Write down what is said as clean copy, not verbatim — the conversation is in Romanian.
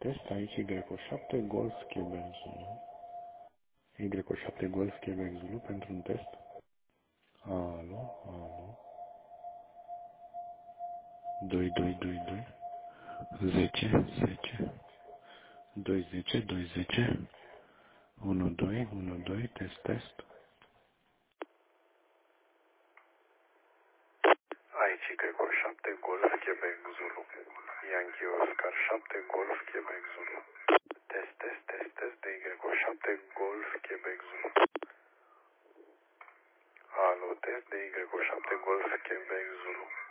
test, aici Y7, Golf, Quebec, Zulu. Y7, Golf, Quebec, Zulu pentru un test. Alo, alo. 2, 2, 2, 2. 10, 10. 2, 10, 2, 10. 1, 2, 1, 2, test, test. Aici Y7 Golf Quebec Zulu. Yankee Oscar 7 Golf Quebec Zulu. Test, test, test, test de Y7 Golf Quebec Zulu. Alo, test de Y7 Golf Quebec Zulu.